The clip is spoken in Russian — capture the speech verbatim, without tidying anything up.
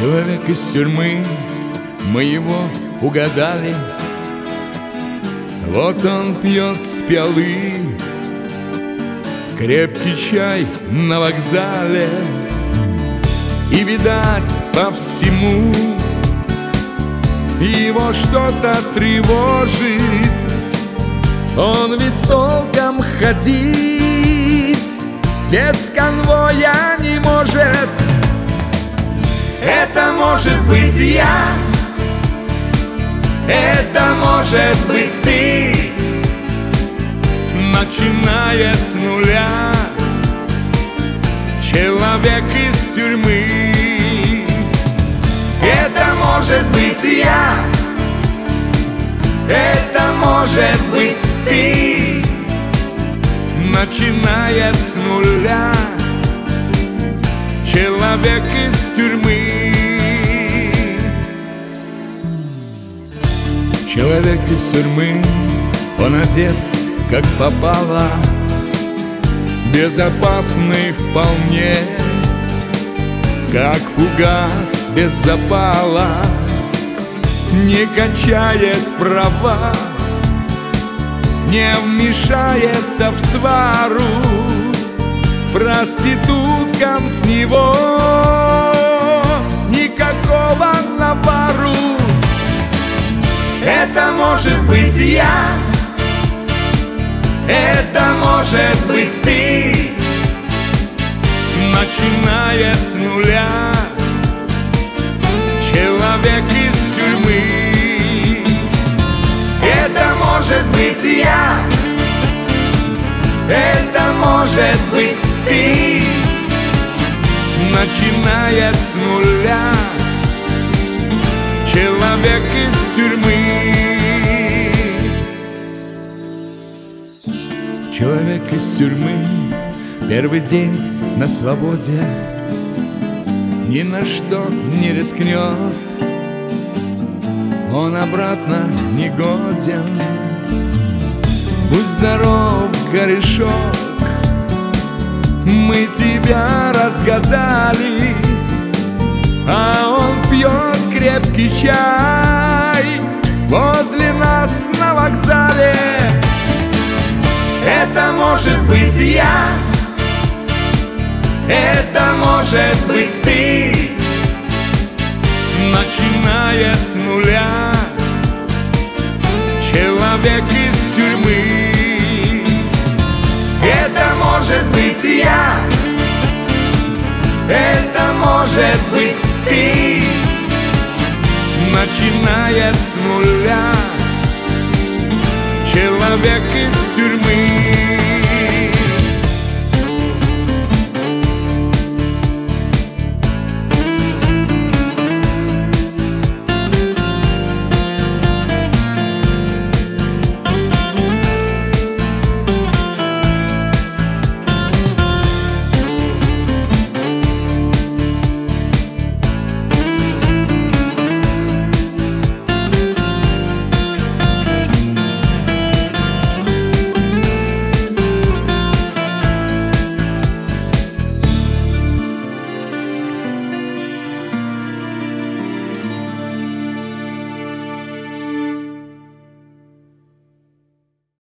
Человек из тюрьмы, мы его угадали. Вот он пьет с пиалы крепкий чай на вокзале. И, видать, по всему его что-то тревожит. Он ведь с толком ходить без конвоя не может. Это может быть я, это может быть ты. Начинает с нуля человек из тюрьмы. Это может быть я, это может быть ты. Начинает с нуля человек из тюрьмы. Человек из тюрьмы, он одет как попало, безопасный вполне, как фугас без запала. Не качает права, не вмешается в свару проституткам с него никакого навару. Это может быть я, это может быть ты. Начинает с нуля человек из тюрьмы. Это может быть я, это может быть ты. Начинает с нуля человек из тюрьмы. Человек из тюрьмы, первый день на свободе, ни на что не рискнет, он обратно не годен. Будь здоров, корешок, мы тебя разгадали. А он пьет крепкий чай возле нас на вокзале. Это может быть я, это может быть ты. Начинает с нуля человек из тюрьмы. Это может быть я, это может быть ты. Начинает с нуля человек из тюрьмы.